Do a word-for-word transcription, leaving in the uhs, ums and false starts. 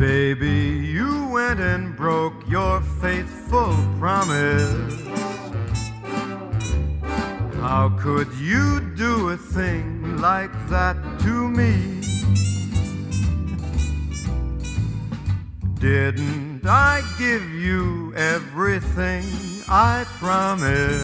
Baby, you went and broke your faithful promise. How could you do a thing like that to me? Didn't I give you everything I promised?